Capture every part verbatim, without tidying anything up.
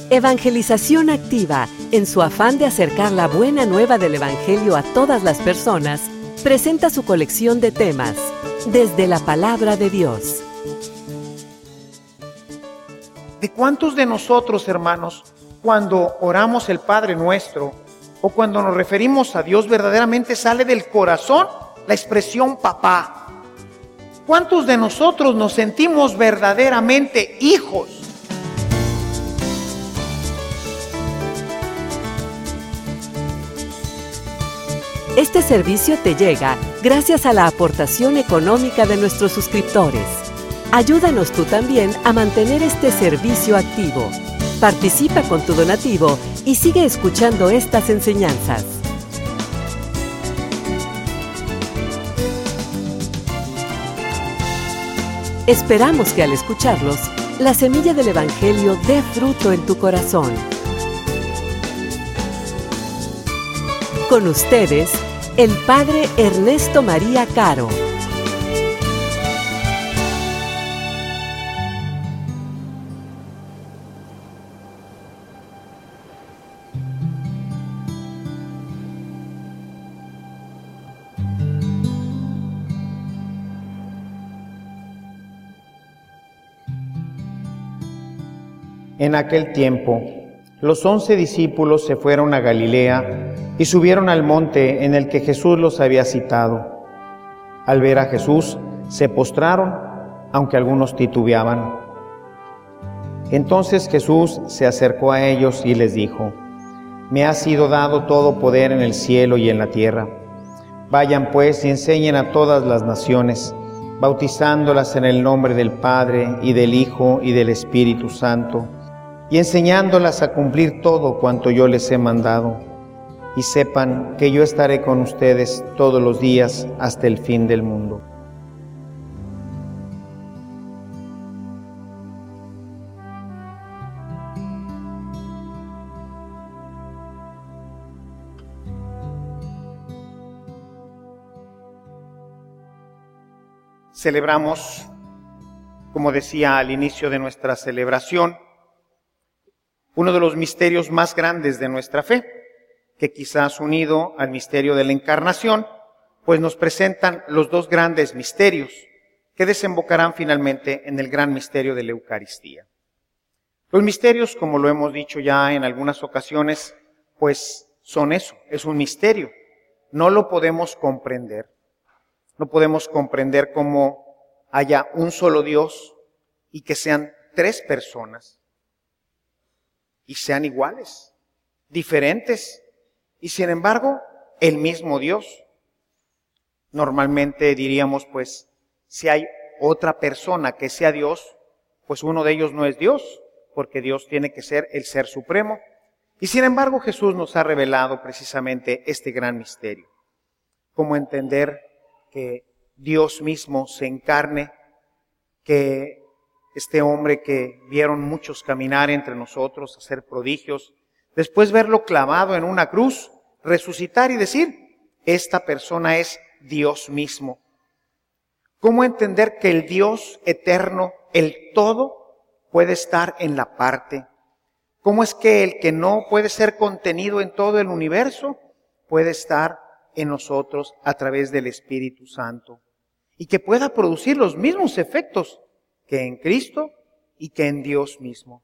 Evangelización Activa, en su afán de acercar la buena nueva del Evangelio a todas las personas, presenta su colección de temas, Desde la Palabra de Dios. ¿De cuántos de nosotros, hermanos, cuando oramos el Padre Nuestro o cuando nos referimos a Dios, verdaderamente sale del corazón la expresión papá? ¿Cuántos de nosotros nos sentimos verdaderamente hijos? Este servicio te llega gracias a la aportación económica de nuestros suscriptores. Ayúdanos tú también a mantener este servicio activo. Participa con tu donativo y sigue escuchando estas enseñanzas. Esperamos que al escucharlos, la semilla del Evangelio dé fruto en tu corazón. Con ustedes, el Padre Ernesto María Caro. En aquel tiempo, los once discípulos se fueron a Galilea y subieron al monte en el que Jesús los había citado. Al ver a Jesús, se postraron, aunque algunos titubeaban. Entonces Jesús se acercó a ellos y les dijo: Me ha sido dado todo poder en el cielo y en la tierra. Vayan pues y enseñen a todas las naciones, bautizándolas en el nombre del Padre y del Hijo y del Espíritu Santo, y enseñándolas a cumplir todo cuanto yo les he mandado. Y sepan que yo estaré con ustedes todos los días hasta el fin del mundo. Celebramos, como decía al inicio de nuestra celebración, uno de los misterios más grandes de nuestra fe, que quizás unido al misterio de la Encarnación, pues nos presentan los dos grandes misterios que desembocarán finalmente en el gran misterio de la Eucaristía. Los misterios, como lo hemos dicho ya en algunas ocasiones, pues son eso, es un misterio. No lo podemos comprender. No podemos comprender cómo haya un solo Dios y que sean tres personas y sean iguales, diferentes, y sin embargo, el mismo Dios. Normalmente diríamos, pues, si hay otra persona que sea Dios, pues uno de ellos no es Dios, porque Dios tiene que ser el Ser Supremo. Y sin embargo, Jesús nos ha revelado precisamente este gran misterio. Cómo entender que Dios mismo se encarne, que este hombre que vieron muchos caminar entre nosotros, hacer prodigios, después verlo clavado en una cruz, resucitar y decir, esta persona es Dios mismo. ¿Cómo entender que el Dios eterno, el todo, puede estar en la parte? ¿Cómo es que el que no puede ser contenido en todo el universo, puede estar en nosotros a través del Espíritu Santo? Y que pueda producir los mismos efectos que en Cristo y que en Dios mismo.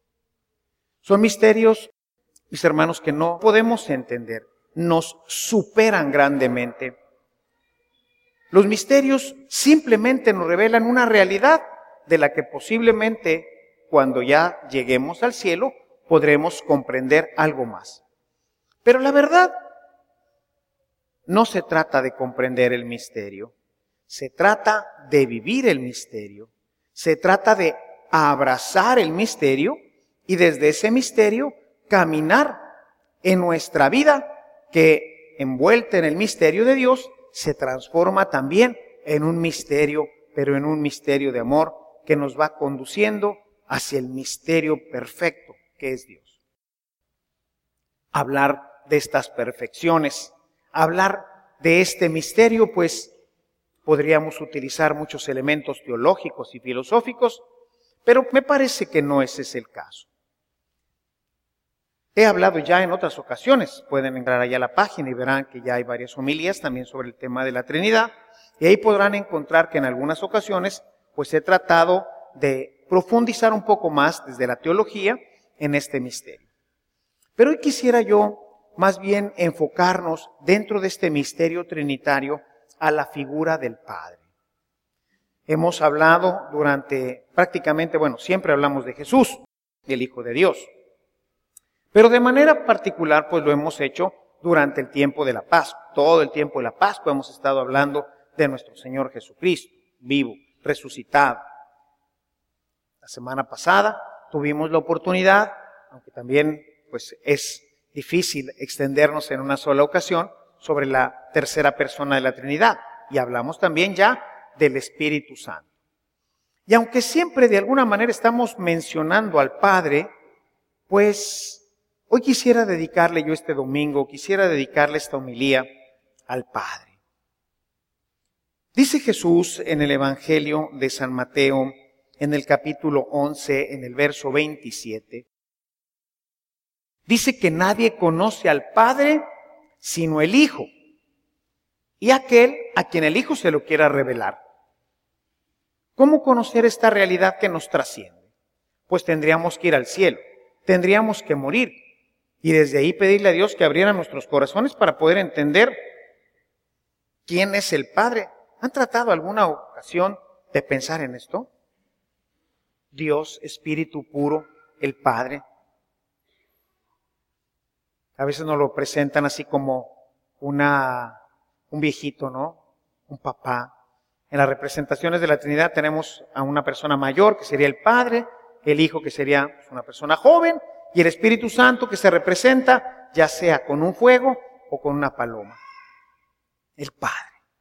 Son misterios, mis hermanos, que no podemos entender, nos superan grandemente. Los misterios simplemente nos revelan una realidad de la que posiblemente, cuando ya lleguemos al cielo, podremos comprender algo más. Pero la verdad, no se trata de comprender el misterio, se trata de vivir el misterio, se trata de abrazar el misterio y desde ese misterio caminar en nuestra vida que, envuelta en el misterio de Dios, se transforma también en un misterio, pero en un misterio de amor que nos va conduciendo hacia el misterio perfecto que es Dios. Hablar de estas perfecciones, hablar de este misterio, pues podríamos utilizar muchos elementos teológicos y filosóficos, pero me parece que no ese es el caso. He hablado ya en otras ocasiones, pueden entrar allá a la página y verán que ya hay varias homilías también sobre el tema de la Trinidad, y ahí podrán encontrar que en algunas ocasiones pues he tratado de profundizar un poco más desde la teología en este misterio. Pero hoy quisiera yo más bien enfocarnos dentro de este misterio trinitario a la figura del Padre. Hemos hablado durante prácticamente, bueno, siempre hablamos de Jesús, del Hijo de Dios. Pero de manera particular, pues lo hemos hecho durante el tiempo de la Pascua. Todo el tiempo de la Pascua hemos estado hablando de nuestro Señor Jesucristo, vivo, resucitado. La semana pasada tuvimos la oportunidad, aunque también pues es difícil extendernos en una sola ocasión, sobre la tercera persona de la Trinidad. Y hablamos también ya del Espíritu Santo. Y aunque siempre de alguna manera estamos mencionando al Padre, pues hoy quisiera dedicarle yo este domingo, quisiera dedicarle esta homilía al Padre. Dice Jesús en el Evangelio de San Mateo, en el capítulo once, en el verso veintisiete, dice que nadie conoce al Padre sino el Hijo, y aquel a quien el Hijo se lo quiera revelar. ¿Cómo conocer esta realidad que nos trasciende? Pues tendríamos que ir al cielo, tendríamos que morir, y desde ahí pedirle a Dios que abriera nuestros corazones para poder entender quién es el Padre. ¿Han tratado alguna ocasión de pensar en esto? Dios, Espíritu puro, el Padre. A veces nos lo presentan así como una, un viejito, ¿no? Un papá. En las representaciones de la Trinidad tenemos a una persona mayor, que sería el Padre, el Hijo, que sería una persona joven, y el Espíritu Santo, que se representa ya sea con un fuego o con una paloma. El Padre.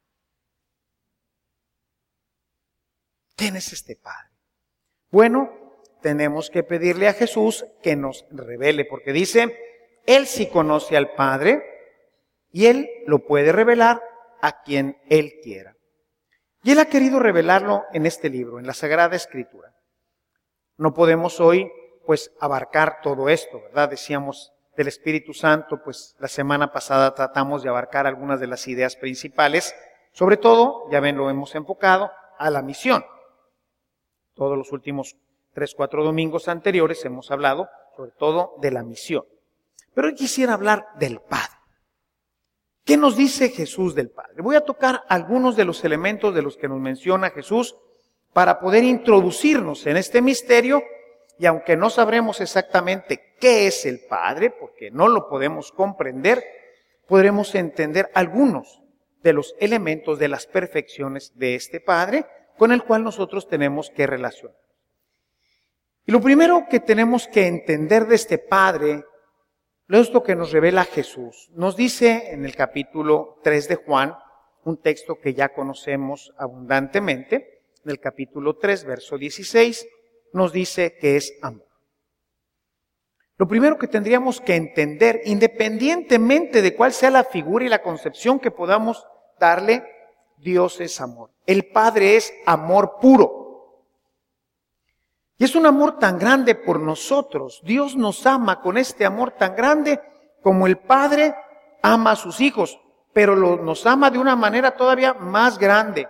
¿Quién es este Padre? Bueno, tenemos que pedirle a Jesús que nos revele, porque dice, Él sí conoce al Padre y Él lo puede revelar a quien Él quiera. Y Él ha querido revelarlo en este libro, en la Sagrada Escritura. No podemos hoy pues abarcar todo esto, ¿verdad? Decíamos del Espíritu Santo, pues la semana pasada tratamos de abarcar algunas de las ideas principales, sobre todo, ya ven, lo hemos enfocado a la misión. Todos los últimos tres, cuatro domingos anteriores hemos hablado sobre todo de la misión. Pero hoy quisiera hablar del Padre. ¿Qué nos dice Jesús del Padre? Voy a tocar algunos de los elementos de los que nos menciona Jesús para poder introducirnos en este misterio. Y aunque no sabremos exactamente qué es el Padre, porque no lo podemos comprender, podremos entender algunos de los elementos de las perfecciones de este Padre con el cual nosotros tenemos que relacionar. Y lo primero que tenemos que entender de este Padre es lo que nos revela Jesús. Nos dice en el capítulo tres de Juan, un texto que ya conocemos abundantemente, en el capítulo tres, verso dieciséis, nos dice que es amor. Lo primero que tendríamos que entender, independientemente de cuál sea la figura y la concepción que podamos darle, Dios es amor. El Padre es amor puro. Y es un amor tan grande por nosotros. Dios nos ama con este amor tan grande como el Padre ama a sus hijos, pero lo, nos ama de una manera todavía más grande.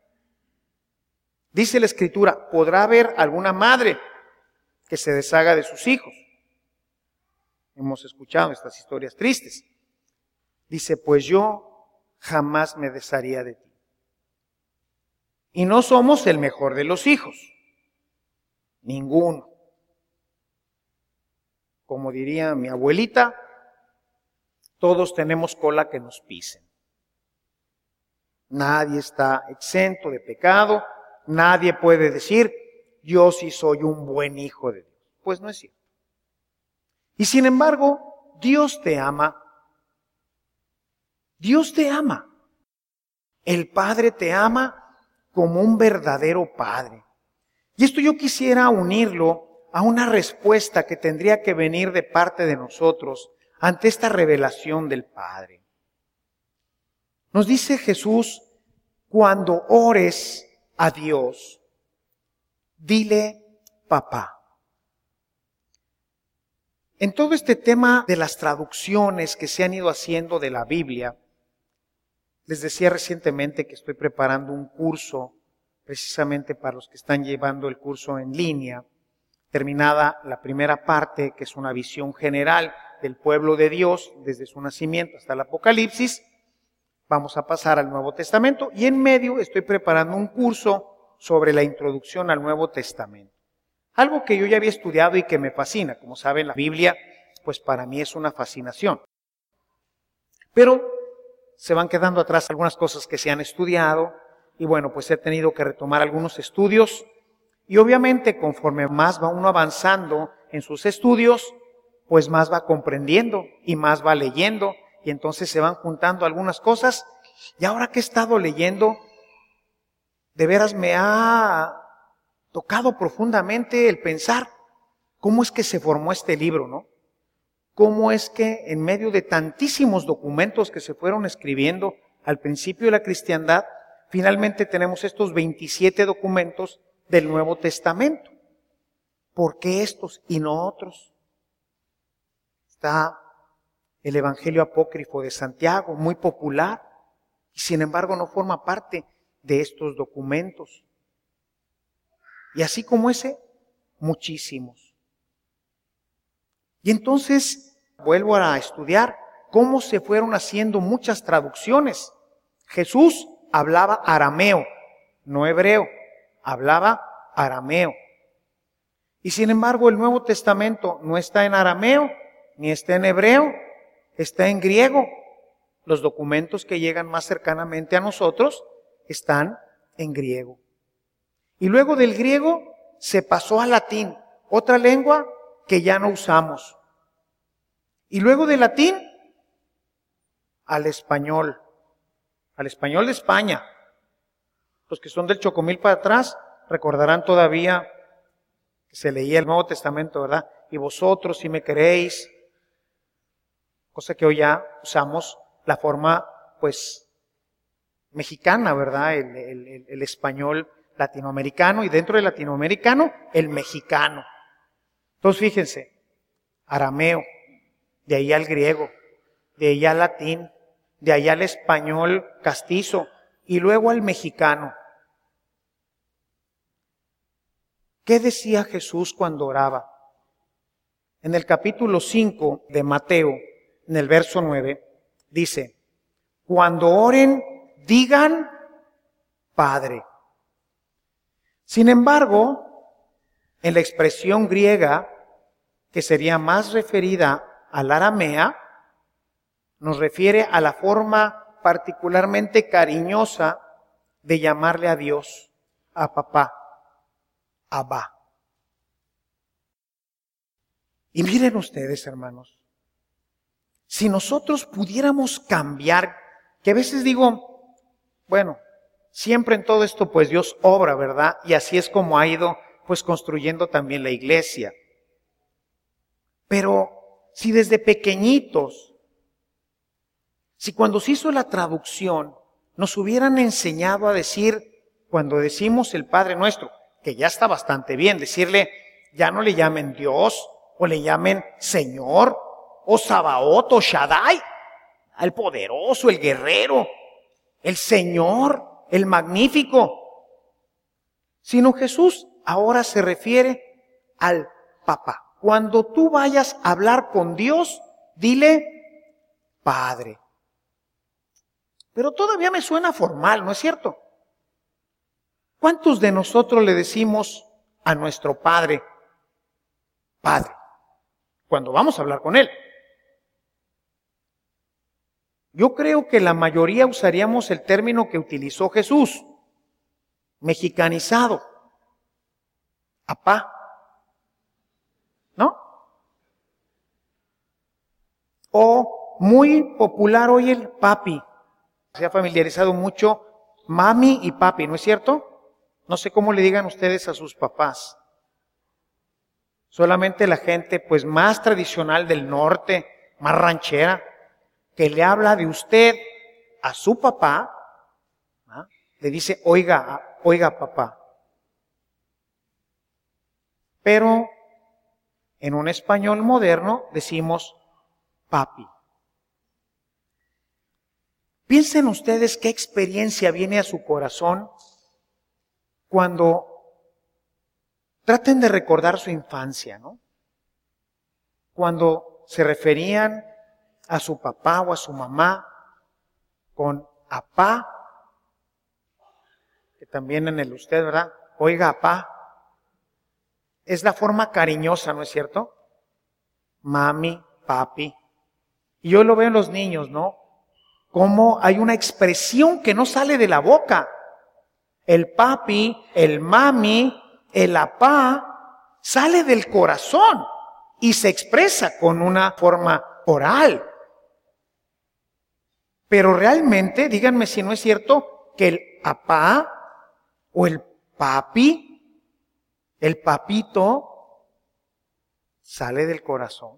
Dice la Escritura, ¿podrá haber alguna madre que se deshaga de sus hijos? Hemos escuchado estas historias tristes. Dice, pues yo jamás me desharía de ti. Y no somos el mejor de los hijos. Ninguno. Como diría mi abuelita, todos tenemos cola que nos pisen. Nadie está exento de pecado. Nadie puede decir, yo sí soy un buen hijo de Dios. Pues no es cierto. Y sin embargo, Dios te ama. Dios te ama. El Padre te ama como un verdadero Padre. Y esto yo quisiera unirlo a una respuesta que tendría que venir de parte de nosotros ante esta revelación del Padre. Nos dice Jesús, cuando ores a Dios, dile papá. En todo este tema de las traducciones que se han ido haciendo de la Biblia, les decía recientemente que estoy preparando un curso precisamente para los que están llevando el curso en línea. Terminada la primera parte, que es una visión general del pueblo de Dios desde su nacimiento hasta el Apocalipsis, vamos a pasar al Nuevo Testamento y en medio estoy preparando un curso sobre la introducción al Nuevo Testamento. Algo que yo ya había estudiado y que me fascina. Como saben, la Biblia, pues para mí es una fascinación. Pero se van quedando atrás algunas cosas que se han estudiado y bueno, pues he tenido que retomar algunos estudios y obviamente conforme más va uno avanzando en sus estudios, pues más va comprendiendo y más va leyendo y entonces se van juntando algunas cosas y ahora que he estado leyendo, de veras me ha tocado profundamente el pensar cómo es que se formó este libro, ¿no? Cómo es que en medio de tantísimos documentos que se fueron escribiendo al principio de la cristiandad, finalmente tenemos estos veintisiete documentos del Nuevo Testamento. ¿Por qué estos y no otros? Está el Evangelio apócrifo de Santiago, muy popular, y sin embargo no forma parte de estos documentos. Y así como ese, muchísimos. Y entonces vuelvo a estudiar cómo se fueron haciendo muchas traducciones. Jesús hablaba arameo, no hebreo, hablaba arameo. Y sin embargo el Nuevo Testamento no está en arameo, ni está en hebreo, está en griego. Los documentos que llegan más cercanamente a nosotros están en griego. Y luego del griego se pasó al latín, otra lengua que ya no usamos. Y luego del latín al español, al español de España. Los que son del Chocomil para atrás recordarán todavía que se leía el Nuevo Testamento, ¿verdad? Y vosotros si me queréis, cosa que hoy ya usamos la forma, pues, mexicana, ¿verdad? El, el, el, el español latinoamericano y dentro del latinoamericano, el mexicano. Entonces fíjense, arameo, de ahí al griego, de ahí al latín, de ahí al español castizo y luego al mexicano. ¿Qué decía Jesús cuando oraba? En el capítulo cinco de Mateo, en el verso nueve, dice, cuando oren, digan, Padre. Sin embargo, en la expresión griega, que sería más referida al aramea, nos refiere a la forma particularmente cariñosa de llamarle a Dios, a papá, Abba. Y miren ustedes, hermanos, si nosotros pudiéramos cambiar, que a veces digo, bueno, siempre en todo esto pues Dios obra, ¿verdad? Y así es como ha ido pues construyendo también la iglesia. Pero si desde pequeñitos, si cuando se hizo la traducción nos hubieran enseñado a decir, cuando decimos el Padre Nuestro, que ya está bastante bien, decirle, ya no le llamen Dios, o le llamen Señor, o Sabaoth, o Shaddai, el poderoso, el guerrero, el Señor, el magnífico. Sino Jesús ahora se refiere al papá. Cuando tú vayas a hablar con Dios, dile Padre. Pero todavía me suena formal, ¿no es cierto? ¿Cuántos de nosotros le decimos a nuestro Padre, Padre, cuando vamos a hablar con Él? Yo creo que la mayoría usaríamos el término que utilizó Jesús, mexicanizado, apá, ¿no? O muy popular hoy el papi. Se ha familiarizado mucho mami y papi, ¿no es cierto? No sé cómo le digan ustedes a sus papás. Solamente la gente pues más tradicional del norte, más ranchera, que le habla de usted a su papá, ¿ah? Le dice, oiga, oiga papá. Pero En un español moderno decimos papi. Piensen ustedes qué experiencia viene a su corazón cuando traten de recordar su infancia, ¿no? Cuando se referían a su papá o a su mamá con apá, que también en el usted, ¿verdad? Oiga, apá. Es la forma cariñosa, ¿no es cierto? Mami, papi. Y yo lo veo en los niños, ¿no? Cómo hay una expresión que no sale de la boca. El papi, el mami, el apá, sale del corazón y se expresa con una forma oral. Pero realmente, díganme si no es cierto, que el apá o el papi, el papito, sale del corazón.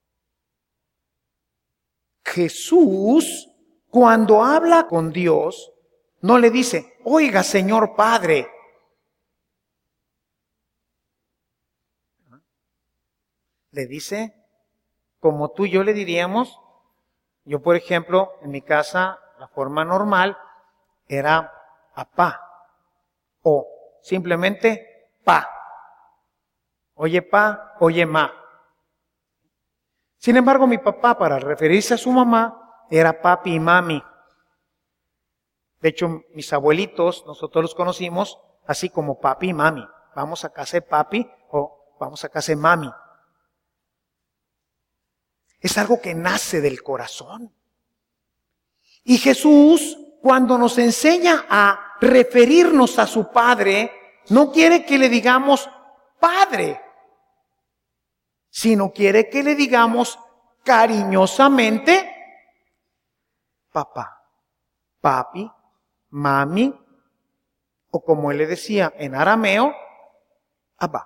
Jesús, cuando habla con Dios, no le dice, oiga, Señor Padre. Le dice, como tú y yo le diríamos, yo por ejemplo, en mi casa, la forma normal era apá o simplemente pa. Oye pa, oye ma. Sin embargo, mi papá, para referirse a su mamá, era papi y mami. De hecho, mis abuelitos, nosotros los conocimos así como papi y mami. Vamos a casa de papi o vamos a casa de mami. Es algo que nace del corazón. Y Jesús, cuando nos enseña a referirnos a su Padre, no quiere que le digamos Padre, sino quiere que le digamos cariñosamente papá, papi, mami, o como él le decía en arameo, abba.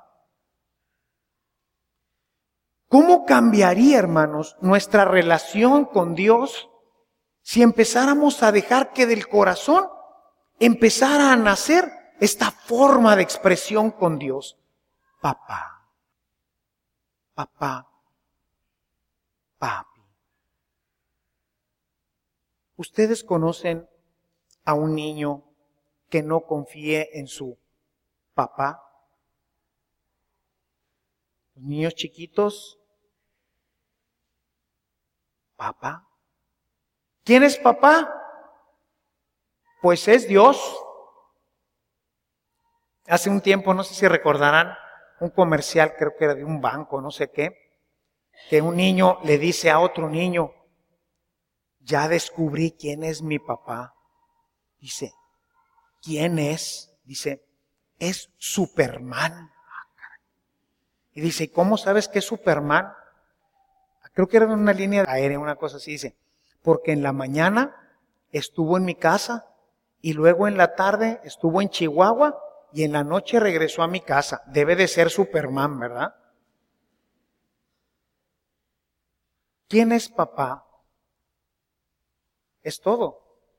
¿Cómo cambiaría, hermanos, nuestra relación con Dios si empezáramos a dejar que del corazón empezara a nacer esta forma de expresión con Dios? Papá, papá, papi. ¿Ustedes conocen a un niño que no confíe en su papá? Los niños chiquitos, papá. ¿Quién es papá? Pues es Dios. Hace un tiempo, no sé si recordarán, un comercial, creo que era de un banco, no sé qué, que un niño le dice a otro niño, ya descubrí quién es mi papá. Dice, ¿quién es? Dice, es Superman. Y dice, ¿cómo sabes que es Superman? Creo que era en una línea aérea, una cosa así. Dice, porque en la mañana estuvo en mi casa y luego en la tarde estuvo en Chihuahua y en la noche regresó a mi casa. Debe de ser Superman, ¿verdad? ¿Quién es papá? Es todo.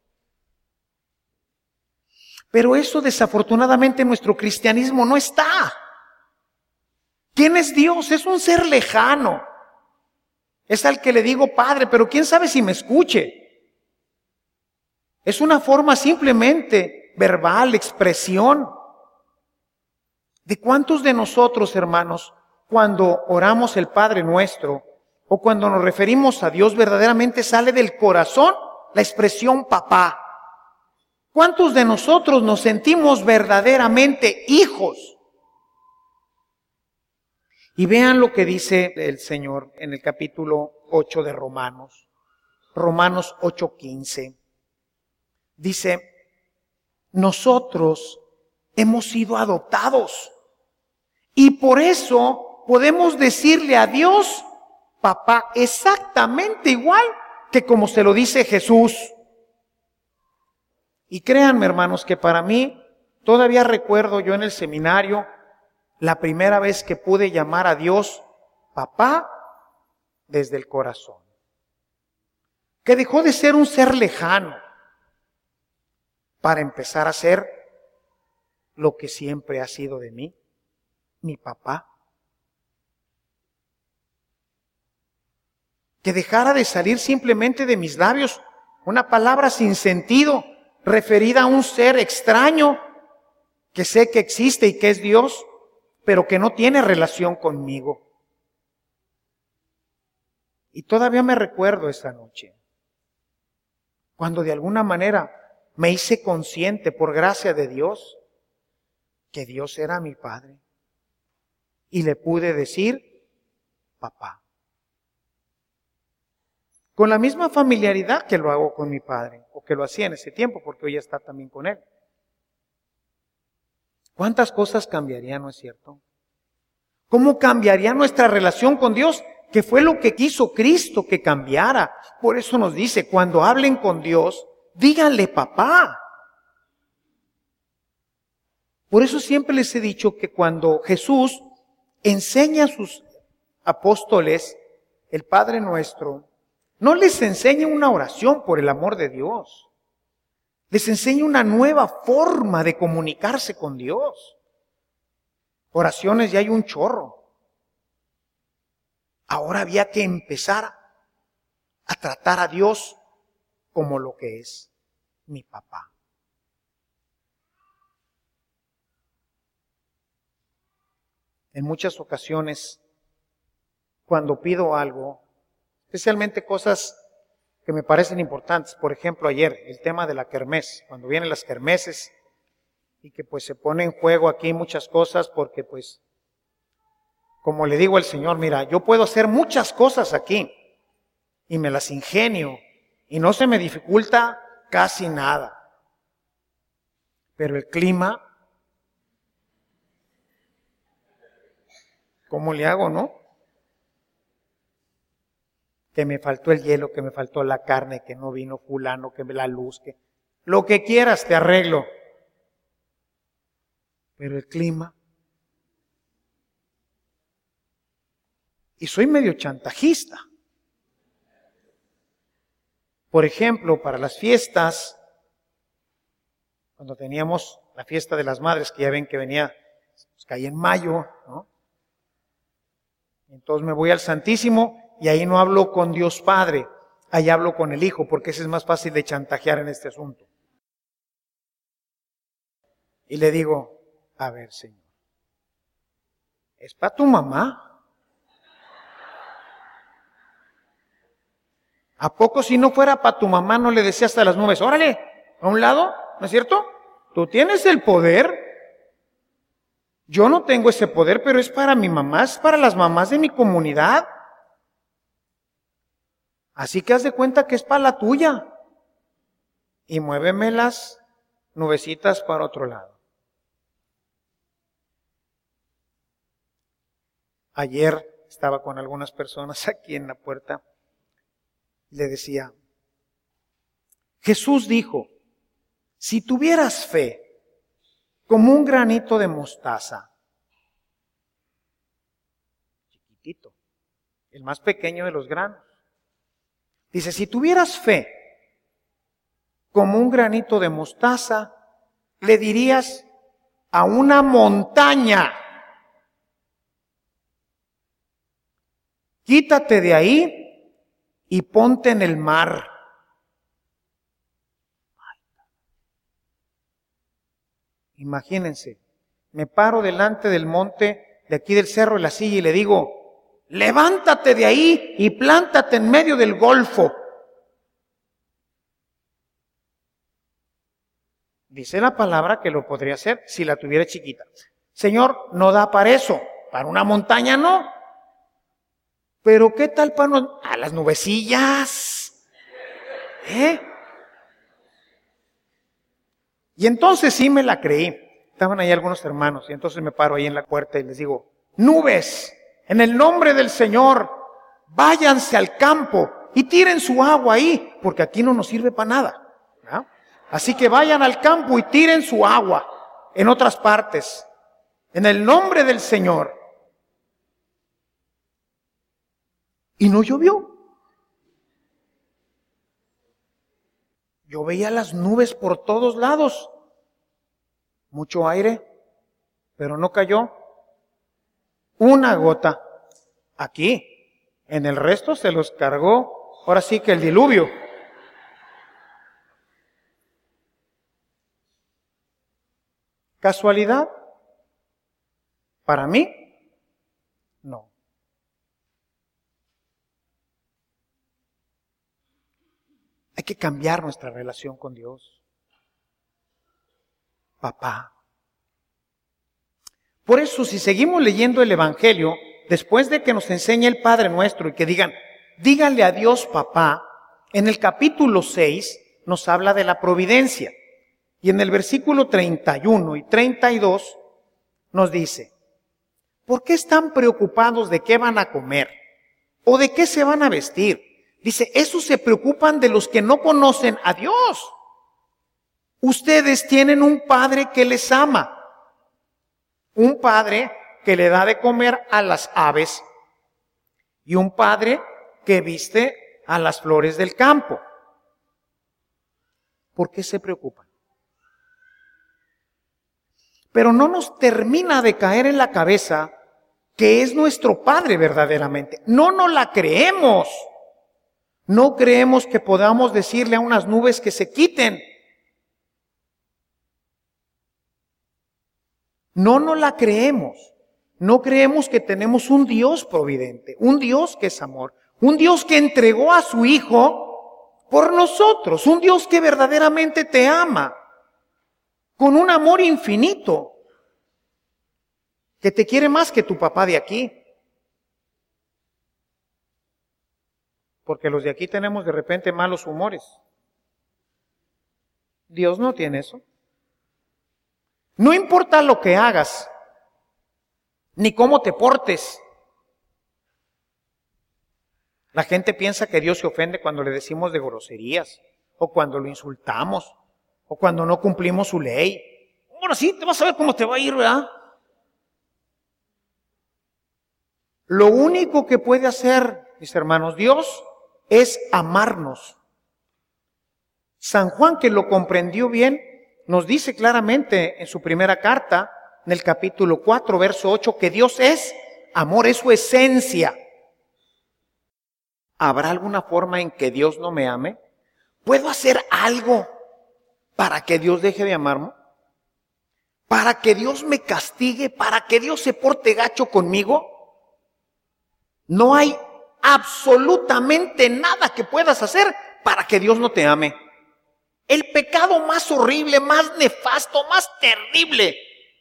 Pero eso desafortunadamente en nuestro cristianismo no está. ¿Quién es Dios? Es un ser lejano. Es al que le digo Padre, pero quién sabe si me escuche. Es una forma simplemente verbal, expresión. ¿De cuántos de nosotros, hermanos, cuando oramos el Padre Nuestro o cuando nos referimos a Dios verdaderamente sale del corazón la expresión papá? ¿Cuántos de nosotros nos sentimos verdaderamente hijos? Y vean lo que dice el Señor en el capítulo ocho de Romanos. Romanos ocho quince. Dice, nosotros hemos sido adoptados y por eso podemos decirle a Dios, papá, exactamente igual que como se lo dice Jesús. Y créanme, hermanos, que para mí, todavía recuerdo yo en el seminario, la primera vez que pude llamar a Dios papá desde el corazón. Que dejó de ser un ser lejano para empezar a ser lo que siempre ha sido de mí, mi papá. que dejara de salir simplemente de mis labios una palabra sin sentido, referida a un ser extraño, que sé que existe y que es Dios, pero que no tiene relación conmigo. Y todavía me recuerdo esa noche, cuando de alguna manera me hice consciente, por gracia de Dios, que Dios era mi Padre. Y le pude decir, papá. Con la misma familiaridad que lo hago con mi padre, o que lo hacía en ese tiempo, porque hoy ya está también con él. ¿Cuántas cosas cambiarían, no es cierto? ¿Cómo cambiaría nuestra relación con Dios? Que fue lo que quiso Cristo que cambiara. Por eso nos dice, cuando hablen con Dios, díganle papá. Por eso siempre les he dicho que cuando Jesús enseña a sus apóstoles el Padre Nuestro, no les enseña una oración por el amor de Dios. Les enseña una nueva forma de comunicarse con Dios. Oraciones ya hay un chorro. Ahora había que empezar a tratar a Dios como lo que es, mi papá. En muchas ocasiones, cuando pido algo, especialmente cosas que me parecen importantes, por ejemplo ayer, el tema de la kermés, cuando vienen las kermeses y que pues se pone en juego aquí muchas cosas porque pues, como le digo al Señor, mira, yo puedo hacer muchas cosas aquí y me las ingenio y no se me dificulta casi nada. Pero el clima, ¿cómo le hago, no? Que me faltó el hielo, que me faltó la carne, que no vino fulano, que la luz, que lo que quieras te arreglo. Pero el clima. Y soy medio chantajista. Por ejemplo, para las fiestas, cuando teníamos la fiesta de las madres, que ya ven que venía, pues caía en mayo, ¿no? Entonces me voy al Santísimo y ahí no hablo con Dios Padre, ahí hablo con el Hijo, porque ese es más fácil de chantajear en este asunto. Y le digo, a ver, Señor, ¿es para tu mamá? ¿A poco si no fuera para tu mamá no le decía hasta las nubes, órale, a un lado? ¿No es cierto? Tú tienes el poder. Yo no tengo ese poder, pero es para mi mamá, es para las mamás de mi comunidad. Así que haz de cuenta que es para la tuya. Y muéveme las nubecitas para otro lado. Ayer estaba con algunas personas aquí en la puerta. Le decía, Jesús dijo, si tuvieras fe, como un granito de mostaza, chiquitito, el más pequeño de los granos. Dice, si tuvieras fe, como un granito de mostaza, le dirías a una montaña, quítate de ahí y ponte en el mar. Imagínense, me paro delante del monte, de aquí del cerro de la silla y le digo, levántate de ahí y plántate en medio del golfo. Dice la palabra que lo podría hacer si la tuviera chiquita. Señor, no da para eso, para una montaña no. Pero ¿qué tal para no? A las nubecillas? ¿Eh? Y entonces sí me la creí. Estaban ahí algunos hermanos y entonces me paro ahí en la puerta y les digo, nubes, en el nombre del Señor, váyanse al campo y tiren su agua ahí, porque aquí no nos sirve para nada, ¿no? Así que vayan al campo y tiren su agua en otras partes, en el nombre del Señor. Y no llovió. Yo veía las nubes por todos lados. Mucho aire, pero no cayó una gota aquí. En el resto se los cargó, ahora sí que el diluvio. ¿Casualidad? Para mí, no. Hay que cambiar nuestra relación con Dios. Papá. Por eso, si seguimos leyendo el Evangelio, después de que nos enseñe el Padre Nuestro y que digan, díganle a Dios papá, en el capítulo seis nos habla de la providencia. Y en el versículo treinta y uno y treinta y dos nos dice, ¿por qué están preocupados de qué van a comer? ¿O de qué se van a vestir? Dice, esos se preocupan de los que no conocen a Dios. Ustedes tienen un Padre que les ama. Un Padre que le da de comer a las aves. Y un Padre que viste a las flores del campo. ¿Por qué se preocupan? Pero no nos termina de caer en la cabeza que es nuestro Padre verdaderamente. No nos la creemos. No creemos que podamos decirle a unas nubes que se quiten. No nos la creemos. No creemos que tenemos un Dios providente, un Dios que es amor, un Dios que entregó a su Hijo por nosotros, un Dios que verdaderamente te ama, con un amor infinito, que te quiere más que tu papá de aquí. Porque los de aquí tenemos de repente malos humores. Dios no tiene eso. No importa lo que hagas, ni cómo te portes. La gente piensa que Dios se ofende cuando le decimos de groserías, o cuando lo insultamos, o cuando no cumplimos su ley. Ahora sí, te vas a ver cómo te va a ir, ¿verdad? Lo único que puede hacer, mis hermanos, Dios es amarnos. San Juan, que lo comprendió bien, nos dice claramente en su primera carta, en el capítulo cuatro, verso ocho, que Dios es amor, es su esencia. ¿Habrá alguna forma en que Dios no me ame? ¿Puedo hacer algo para que Dios deje de amarme? ¿Para que Dios me castigue? ¿Para que Dios se porte gacho conmigo? No hay absolutamente nada que puedas hacer para que Dios no te ame. El pecado más horrible, más nefasto, más terrible.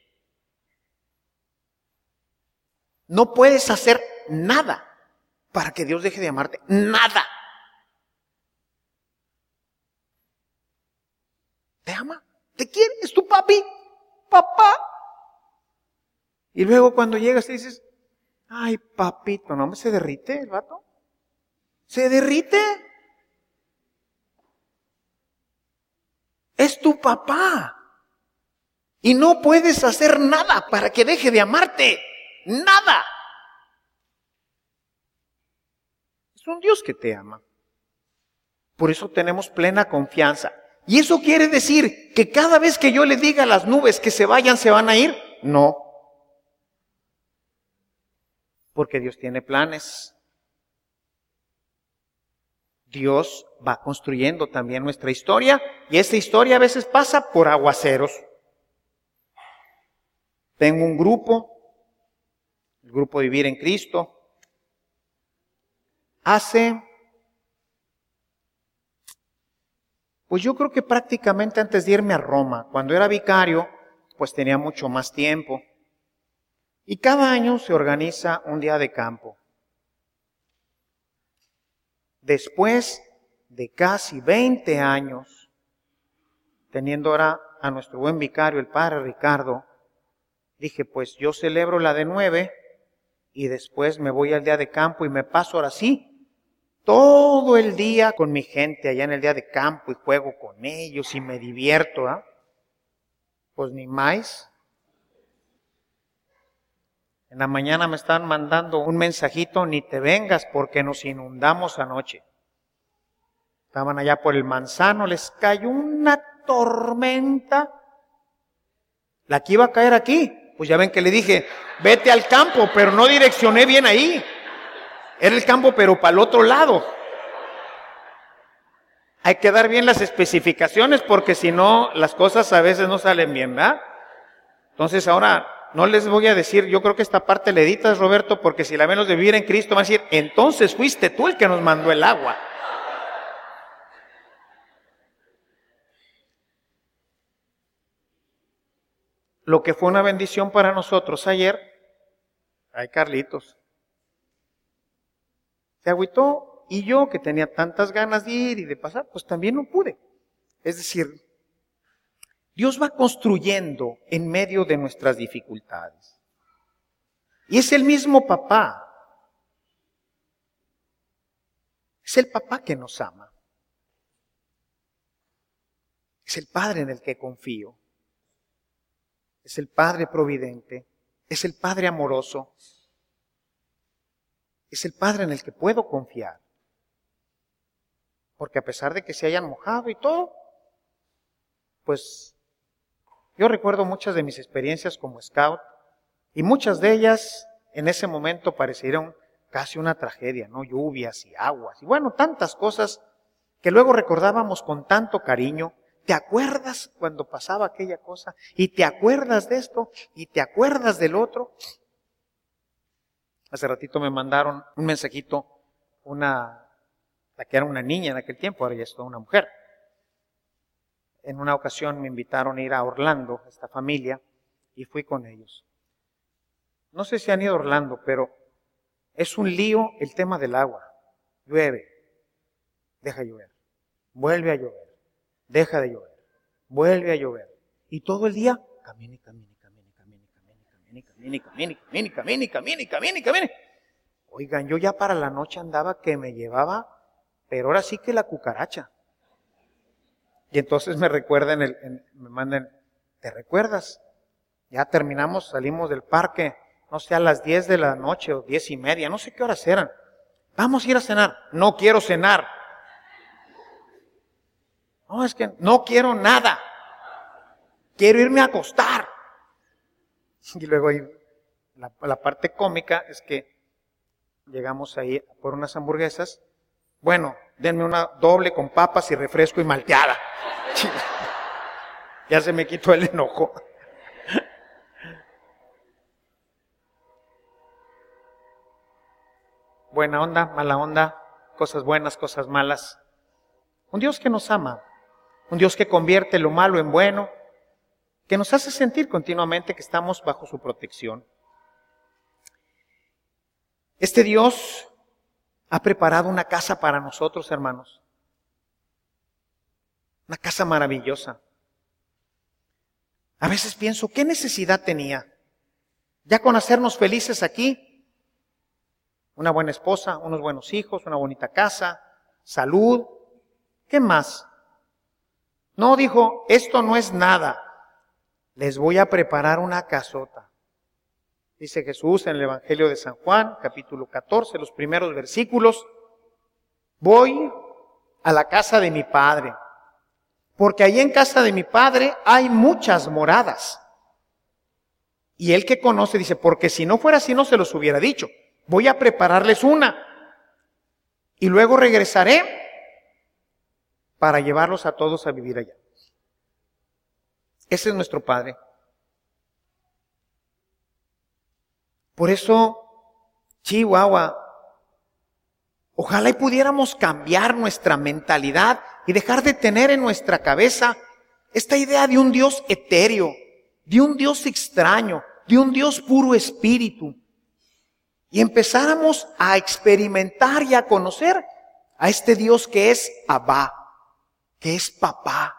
No puedes hacer nada para que Dios deje de amarte. Nada. ¿Te ama? ¿Te quiere? ¿Es tu papi? Papá. Y luego cuando llegas te dices, ay, papito, no me se derrite el vato. Se derrite. Es tu papá. Y no puedes hacer nada para que deje de amarte. Nada. Es un Dios que te ama. Por eso tenemos plena confianza. ¿Y eso quiere decir que cada vez que yo le diga a las nubes que se vayan, se van a ir? No. Porque Dios tiene planes. Dios va construyendo también nuestra historia y esta historia a veces pasa por aguaceros. Tengo un grupo, el grupo Vivir en Cristo. Hace, pues yo creo que prácticamente antes de irme a Roma, cuando era vicario, pues tenía mucho más tiempo. Y cada año se organiza un día de campo. Después de casi veinte años, teniendo ahora a nuestro buen vicario, el padre Ricardo, dije, pues yo celebro la de nueve y después me voy al día de campo y me paso ahora sí todo el día con mi gente allá en el día de campo y juego con ellos y me divierto, ¿eh? Pues ni más. En la mañana me estaban mandando un mensajito, ni te vengas porque nos inundamos anoche. Estaban allá por el Manzano, les cayó una tormenta. La que iba a caer aquí, pues ya ven que le dije, vete al campo, pero no direccioné bien ahí. Era el campo, pero para el otro lado. Hay que dar bien las especificaciones porque si no, las cosas a veces no salen bien, ¿verdad? Entonces ahora no les voy a decir, yo creo que esta parte la editas, Roberto, porque si la menos de vivir en Cristo van a decir, entonces fuiste tú el que nos mandó el agua. Lo que fue una bendición para nosotros ayer, ay Carlitos, se agüitó. Y yo, que tenía tantas ganas de ir y de pasar, pues también no pude. Es decir, Dios va construyendo en medio de nuestras dificultades. Y es el mismo papá. Es el papá que nos ama. Es el Padre en el que confío. Es el Padre providente. Es el Padre amoroso. Es el Padre en el que puedo confiar. Porque a pesar de que se hayan mojado y todo, pues yo recuerdo muchas de mis experiencias como scout y muchas de ellas en ese momento parecieron casi una tragedia, ¿no? Lluvias y aguas y bueno, tantas cosas que luego recordábamos con tanto cariño. ¿Te acuerdas cuando pasaba aquella cosa? Y te acuerdas de esto y te acuerdas del otro. Hace ratito me mandaron un mensajito, una... la que era una niña en aquel tiempo, ahora ya es toda una mujer. En una ocasión me invitaron a ir a Orlando, esta familia, y fui con ellos. No sé si han ido a Orlando, pero es un lío el tema del agua. Llueve, deja llover, vuelve a llover, deja de llover, vuelve a llover. Y todo el día, camine, camine, camine, camine, camine, camine, camine, camine, camine, camine, camine, camine, camine. Oigan, yo ya para la noche andaba que me llevaba, pero ahora sí que la cucaracha. Y entonces me recuerdan, el, en, me mandan, ¿te recuerdas? Ya terminamos, salimos del parque, no sé, a las diez de la noche o diez y media, no sé qué horas eran. Vamos a ir a cenar. No quiero cenar. No, es que no quiero nada. Quiero irme a acostar. Y luego ahí, la, la parte cómica es que llegamos ahí por unas hamburguesas. Bueno, denme una doble con papas y refresco y malteada. Ya se me quitó el enojo. Buena onda, mala onda, cosas buenas, cosas malas. Un Dios que nos ama, un Dios que convierte lo malo en bueno, que nos hace sentir continuamente que estamos bajo su protección. Este Dios ha preparado una casa para nosotros, hermanos. Una casa maravillosa. A veces pienso, ¿qué necesidad tenía? Ya con hacernos felices aquí, una buena esposa, unos buenos hijos, una bonita casa, salud, ¿qué más? No, dijo, esto no es nada. Les voy a preparar una casota. Dice Jesús en el Evangelio de San Juan, capítulo catorce, los primeros versículos. Voy a la casa de mi Padre, porque allí en casa de mi Padre hay muchas moradas. Y él que conoce dice, porque si no fuera así no se los hubiera dicho. Voy a prepararles una y luego regresaré para llevarlos a todos a vivir allá. Ese es nuestro Padre. Por eso, Chihuahua, ojalá y pudiéramos cambiar nuestra mentalidad y dejar de tener en nuestra cabeza esta idea de un Dios etéreo, de un Dios extraño, de un Dios puro espíritu. Y empezáramos a experimentar y a conocer a este Dios que es Abba, que es papá.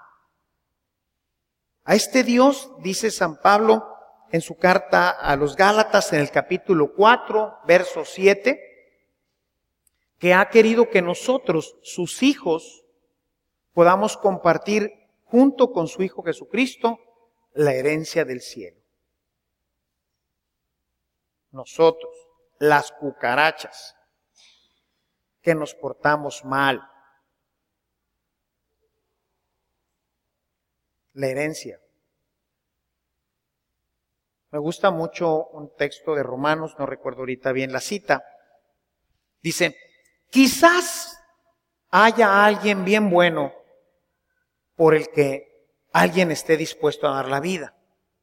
A este Dios, dice San Pablo en su carta a los Gálatas en el capítulo cuatro, verso siete, que ha querido que nosotros, sus hijos, podamos compartir junto con su Hijo Jesucristo la herencia del cielo. Nosotros, las cucarachas, que nos portamos mal. La herencia. Me gusta mucho un texto de Romanos, no recuerdo ahorita bien la cita. Dice, quizás haya alguien bien bueno por el que alguien esté dispuesto a dar la vida.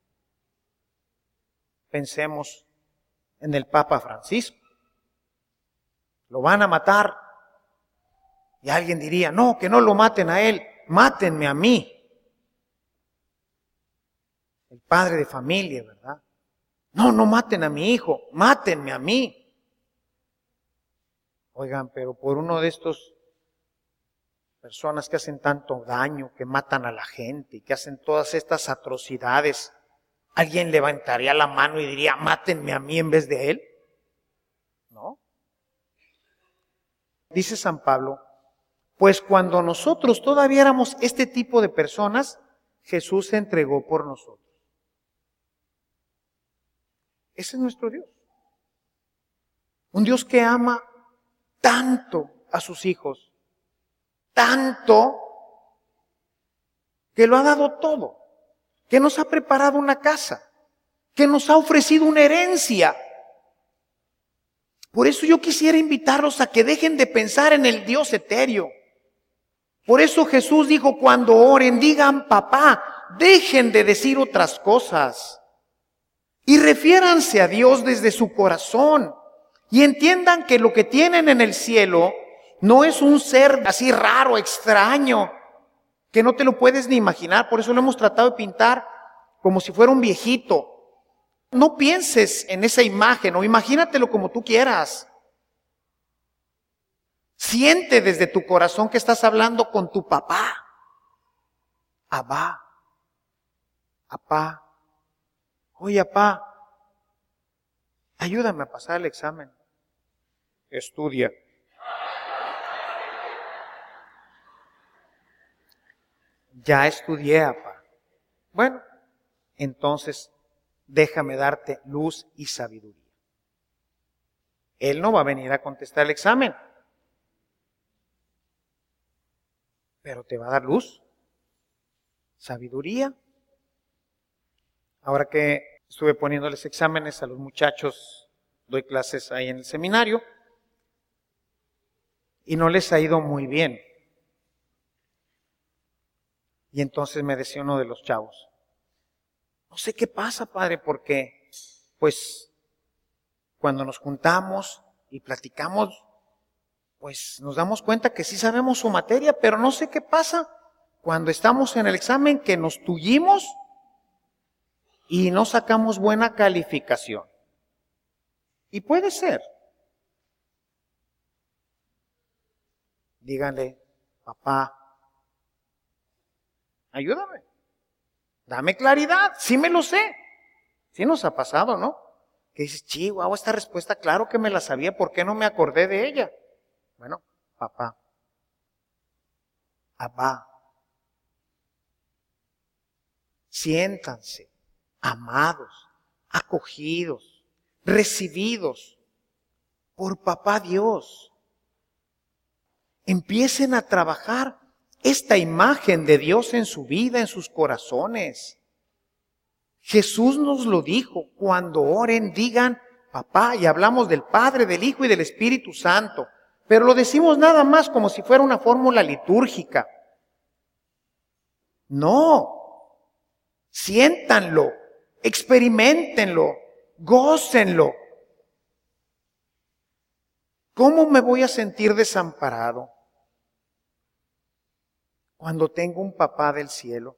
Pensemos en el Papa Francisco. Lo van a matar. Y alguien diría, no, que no lo maten a él, mátenme a mí. El padre de familia, ¿verdad? No, no maten a mi hijo, mátenme a mí. Oigan, pero por uno de estos personas que hacen tanto daño, que matan a la gente y que hacen todas estas atrocidades, ¿alguien levantaría la mano y diría, mátenme a mí en vez de él? ¿No? Dice San Pablo, pues cuando nosotros todavía éramos este tipo de personas, Jesús se entregó por nosotros. Ese es nuestro Dios. Un Dios que ama tanto a sus hijos, tanto que lo ha dado todo, que nos ha preparado una casa, que nos ha ofrecido una herencia. Por eso yo quisiera invitarlos a que dejen de pensar en el Dios etéreo. Por eso Jesús dijo, cuando oren, digan papá, dejen de decir otras cosas. Y refiéranse a Dios desde su corazón. Y entiendan que lo que tienen en el cielo no es un ser así raro, extraño, que no te lo puedes ni imaginar. Por eso lo hemos tratado de pintar como si fuera un viejito. No pienses en esa imagen o imagínatelo como tú quieras. Siente desde tu corazón que estás hablando con tu papá. Abba. Apá. Oye, apá, ayúdame a pasar el examen. Estudia. Ya estudié, apá. Bueno, entonces déjame darte luz y sabiduría. Él no va a venir a contestar el examen, pero te va a dar luz, sabiduría. Ahora que estuve poniéndoles exámenes a los muchachos, doy clases ahí en el seminario, y no les ha ido muy bien. Y entonces me decía uno de los chavos, no sé qué pasa, padre, porque pues cuando nos juntamos y platicamos, pues nos damos cuenta que sí sabemos su materia, pero no sé qué pasa cuando estamos en el examen que nos tullimos y no sacamos buena calificación. Y puede ser. Díganle, papá, ayúdame, dame claridad, sí me lo sé. Sí nos ha pasado, ¿no? Que dices, chihuahua, esta respuesta, claro que me la sabía, ¿por qué no me acordé de ella? Bueno, papá, abá, siéntanse, amados, acogidos, recibidos por papá Dios. Empiecen a trabajar esta imagen de Dios en su vida, en sus corazones. Jesús nos lo dijo, cuando oren digan papá, y hablamos del Padre, del Hijo y del Espíritu Santo, pero lo decimos nada más como si fuera una fórmula litúrgica. No, siéntanlo, experiméntenlo, gócenlo. ¿Cómo me voy a sentir desamparado cuando tengo un papá del cielo?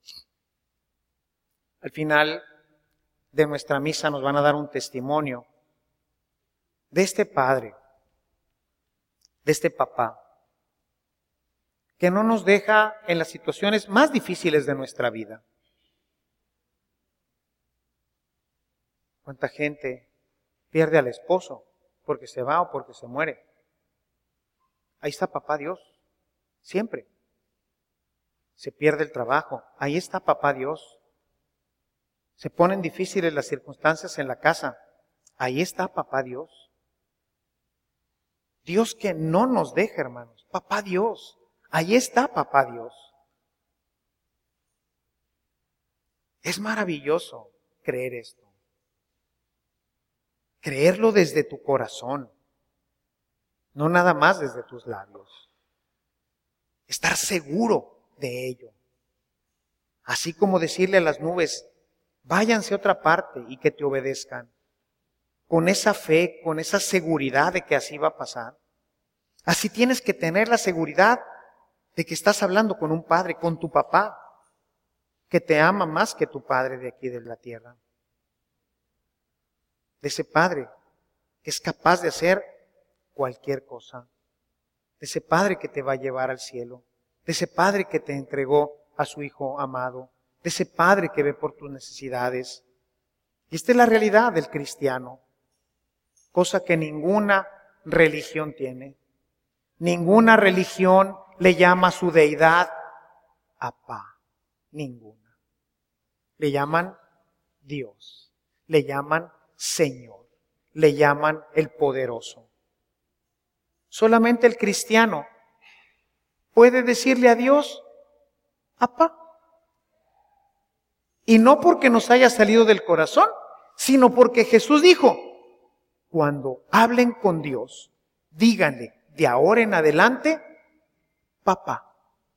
Al final de nuestra misa nos van a dar un testimonio de este padre, de este papá, que no nos deja en las situaciones más difíciles de nuestra vida. ¿Cuánta gente pierde al esposo porque se va o porque se muere? Ahí está papá Dios, siempre. Se pierde el trabajo, ahí está papá Dios. Se ponen difíciles las circunstancias en la casa, ahí está papá Dios. Dios que no nos deja, hermanos, papá Dios, ahí está papá Dios. Es maravilloso creer esto. Creerlo desde tu corazón. no nada más desde tus labios. Estar seguro de ello. Así como decirle a las nubes, váyanse a otra parte y que te obedezcan. Con esa fe, con esa seguridad de que así va a pasar. Así tienes que tener la seguridad de que estás hablando con un padre, con tu papá, que te ama más que tu padre de aquí de la tierra. De ese padre que es capaz de hacer cualquier cosa. De ese padre que te va a llevar al cielo. De ese padre que te entregó a su hijo amado. De ese padre que ve por tus necesidades. Y esta es la realidad del cristiano. Cosa que ninguna religión tiene. Ninguna religión le llama a su deidad Apá. Ninguna. Le llaman Dios. Le llaman Señor. Le llaman el poderoso. Solamente el cristiano puede decirle a Dios Apá. Y no porque nos haya salido del corazón, sino porque Jesús dijo, cuando hablen con Dios, díganle de ahora en adelante, papá.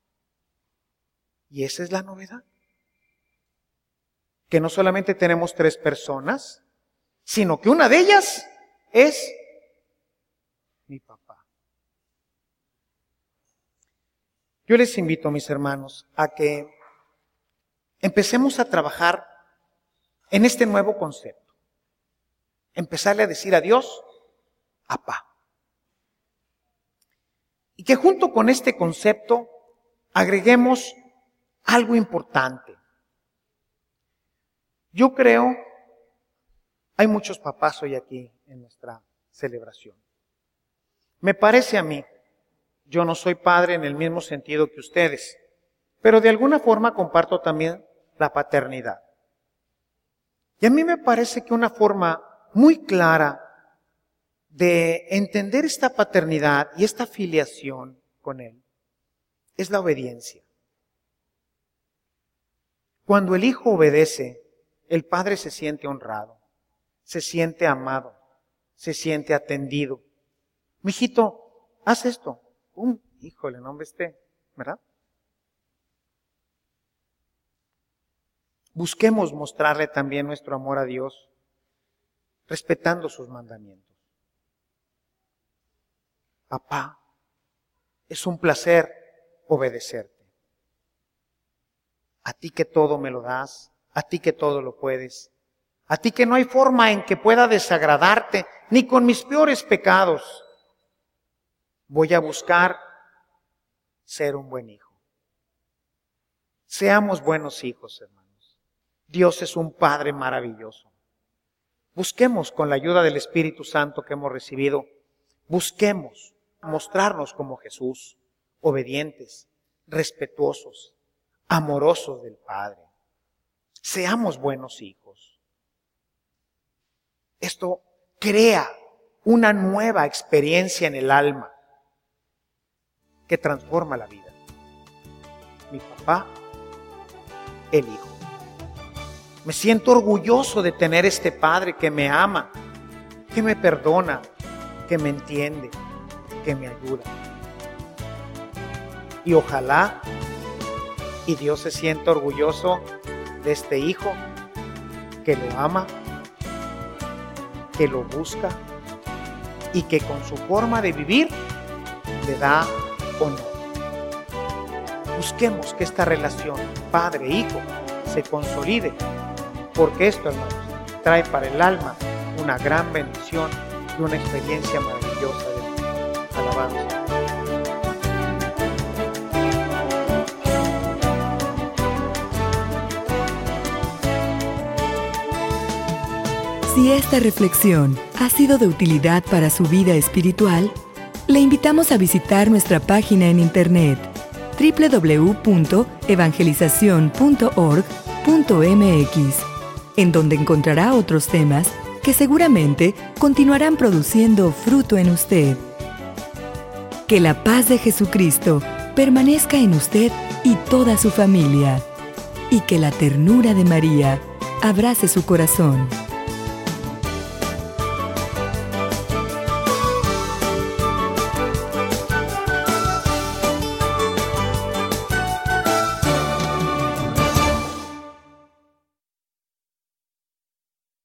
Y esa es la novedad. Que no solamente tenemos tres personas, sino que una de ellas es mi papá. Yo les invito, mis hermanos, a que empecemos a trabajar en este nuevo concepto. Empezarle a decir a Dios, Apá. Y que junto con este concepto agreguemos algo importante. Yo creo, hay muchos papás hoy aquí en nuestra celebración. Me parece a mí, yo no soy padre en el mismo sentido que ustedes, pero de alguna forma comparto también la paternidad. Y a mí me parece que una forma muy clara de entender esta paternidad y esta filiación con Él es la obediencia. Cuando el hijo obedece, el padre se siente honrado, se siente amado, se siente atendido. Mijito, haz esto. Um, híjole, no me esté, ¿verdad? Busquemos mostrarle también nuestro amor a Dios, respetando sus mandamientos. Papá, es un placer obedecerte. A ti que todo me lo das, a ti que todo lo puedes, a ti que no hay forma en que pueda desagradarte, ni con mis peores pecados. Voy a buscar ser un buen hijo. Seamos buenos hijos, hermanos. Dios es un Padre maravilloso. Busquemos con la ayuda del Espíritu Santo que hemos recibido, busquemos mostrarnos como Jesús, obedientes, respetuosos, amorosos del Padre. Seamos buenos hijos. Esto crea una nueva experiencia en el alma que transforma la vida. Mi papá, el hijo. Me siento orgulloso de tener este Padre que me ama, que me perdona, que me entiende, que me ayuda. Y ojalá y Dios se sienta orgulloso de este hijo que lo ama, que lo busca y que con su forma de vivir le da honor. Busquemos que esta relación padre-hijo se consolide, porque esto, hermanos, trae para el alma una gran bendición y una experiencia maravillosa de Dios. Alabado sea. Si esta reflexión ha sido de utilidad para su vida espiritual, le invitamos a visitar nuestra página en internet doble u doble u doble u punto evangelización punto org punto m x, en donde encontrará otros temas que seguramente continuarán produciendo fruto en usted. Que la paz de Jesucristo permanezca en usted y toda su familia, y que la ternura de María abrace su corazón.